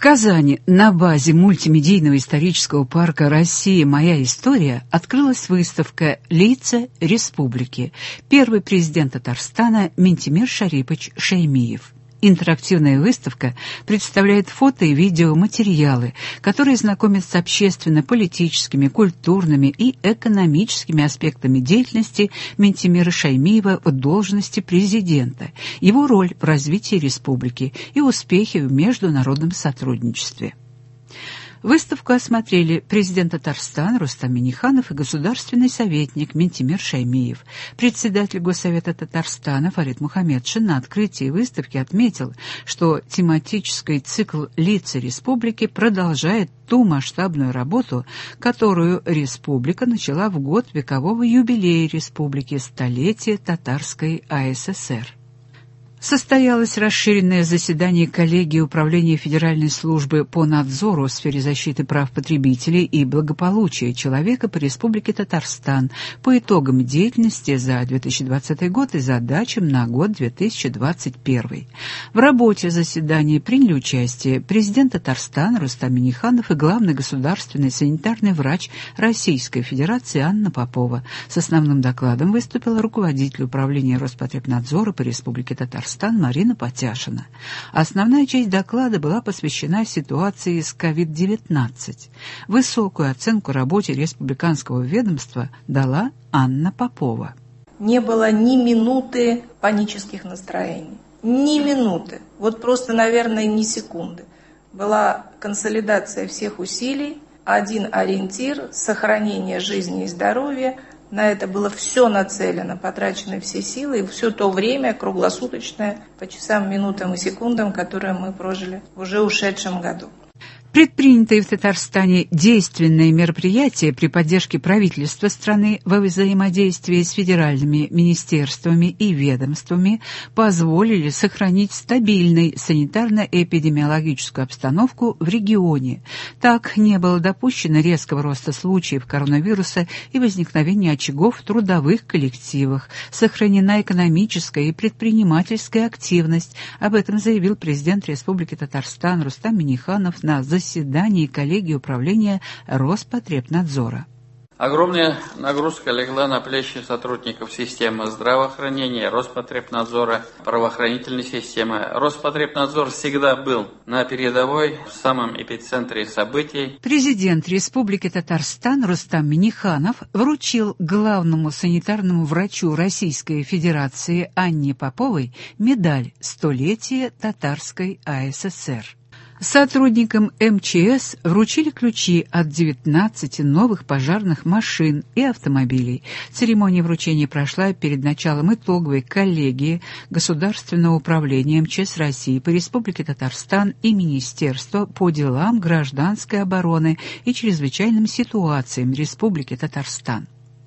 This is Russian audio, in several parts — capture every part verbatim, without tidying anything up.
Казани на базе мультимедийного исторического парка «Россия. Моя история» открылась выставка «Лица республики». Первый президент Татарстана Минтимир Шарипович Шаймиев. Интерактивная выставка представляет фото и видеоматериалы, которые знакомят с общественно-политическими, культурными и экономическими аспектами деятельности Минтимира Шаймиева в должности президента, его роль в развитии республики и успехи в международном сотрудничестве. Выставку осмотрели президент Татарстана Рустам Минниханов и государственный советник Минтимир Шаймиев. Председатель Госсовета Татарстана Фарид Мухаммедшин на открытии выставки отметил, что тематический цикл «Лица республики» продолжает ту масштабную работу, которую республика начала в год векового юбилея республики, столетия Татарской АССР. Состоялось расширенное заседание коллегии Управления Федеральной службы по надзору в сфере защиты прав потребителей и благополучия человека по Республике Татарстан по итогам деятельности за две тысячи двадцатый год и задачам на год две тысячи двадцать первый. В работе заседания приняли участие президент Татарстана Рустам Минниханов и главный государственный санитарный врач Российской Федерации Анна Попова. С основным докладом выступила руководитель Управления Роспотребнадзора по Республике Татарстан Марина Потяшина. Основная часть доклада была посвящена ситуации с ковид девятнадцать. Высокую оценку работе республиканского ведомства дала Анна Попова. Не было ни минуты панических настроений. Ни минуты. Вот просто, наверное, ни секунды. Была консолидация всех усилий, один ориентир – сохранение жизни и здоровья. На это было все нацелено, потрачены все силы и все то время круглосуточное по часам, минутам и секундам, которое мы прожили в уже ушедшем году. Предпринятые в Татарстане действенные мероприятия при поддержке правительства страны во взаимодействии с федеральными министерствами и ведомствами позволили сохранить стабильной санитарно-эпидемиологическую обстановку в регионе. Так не было допущено резкого роста случаев коронавируса и возникновения очагов в трудовых коллективах. Сохранена экономическая и предпринимательская активность. Об этом заявил президент Республики Татарстан Рустам Минниханов на заседании заседании коллегии управления Роспотребнадзора. Огромная нагрузка легла на плечи сотрудников системы здравоохранения, Роспотребнадзора, правоохранительной системы. Роспотребнадзор всегда был на передовой, в самом эпицентре событий. Президент Республики Татарстан Рустам Минниханов вручил главному санитарному врачу Российской Федерации Анне Поповой медаль «Столетие Татарской АССР». Сотрудникам эм че эс вручили ключи от девятнадцати новых пожарных машин и автомобилей. Церемония вручения прошла перед началом итоговой коллегии Государственного управления эм че эс России по Республике Татарстан и Министерства по делам гражданской обороны и чрезвычайным ситуациям Республики Татарстан.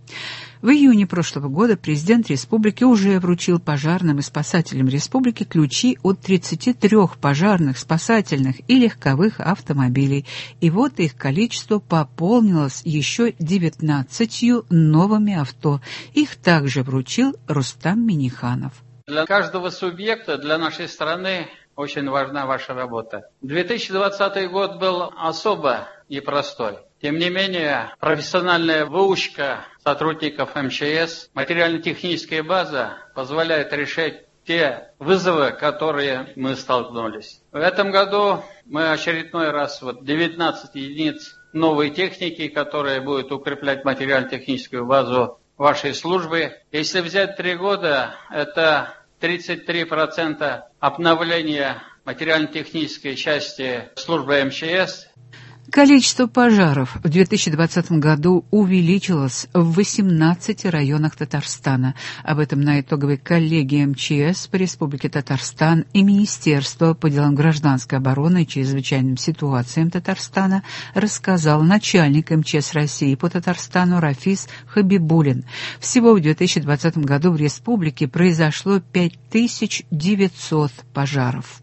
В июне прошлого года президент республики уже вручил пожарным и спасателям республики ключи от тридцати трёх пожарных, спасательных и легковых автомобилей, и вот их количество пополнилось еще девятнадцатью новыми авто. Их также вручил Рустам Минниханов. Для каждого субъекта, для нашей страны очень важна ваша работа. две тысячи двадцатый год был особо непростой. Тем не менее, профессиональная выучка сотрудников эм че эс, материально-техническая база позволяет решать те вызовы, которые мы столкнулись. В этом году мы очередной раз вот девятнадцать единиц новой техники, которая будет укреплять материально-техническую базу вашей службы. Если взять три года, это тридцать три процента обновления материально-технической части службы эм че эс. Количество пожаров в две тысячи двадцатом году увеличилось в восемнадцати районах Татарстана. Об этом на итоговой коллегии эм че эс по Республике Татарстан и Министерства по делам гражданской обороны и чрезвычайным ситуациям Татарстана рассказал начальник эм че эс России по Татарстану Рафис Хабибулин. Всего в две тысячи двадцатом году в республике произошло пять тысяч девятьсот пожаров.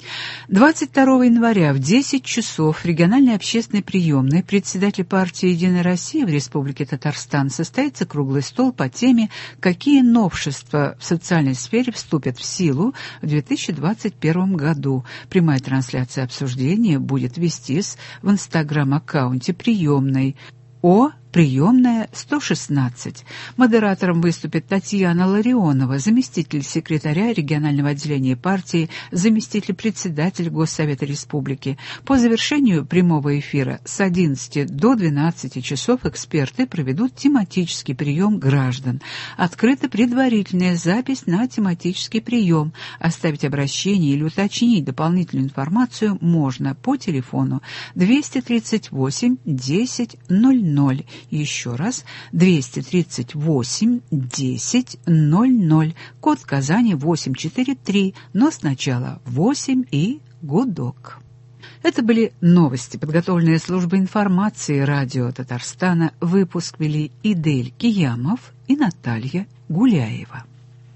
двадцать второго января в десять часов в региональной общественной приемной председателя партии «Единая Россия» в Республике Татарстан состоится круглый стол по теме «Какие новшества в социальной сфере вступят в силу в две тысячи двадцать первом году?». Прямая трансляция обсуждения будет вестись в инстаграм-аккаунте приемной О приемная сто шестнадцать. Модератором выступит Татьяна Ларионова, заместитель секретаря регионального отделения партии, заместитель председателя Госсовета Республики. По завершению прямого эфира с одиннадцати до двенадцати часов эксперты проведут тематический прием граждан. Открыта предварительная запись на тематический прием. Оставить обращение или уточнить дополнительную информацию можно по телефону двести тридцать восемь десять ноль ноль. Еще раз, двести тридцать восемь десять ноль ноль, код Казани восемь четыре три, но сначала восемь и гудок. Это были новости, подготовленные службой информации радио Татарстана. Выпуск вели Идель Киямов и Наталья Гуляева.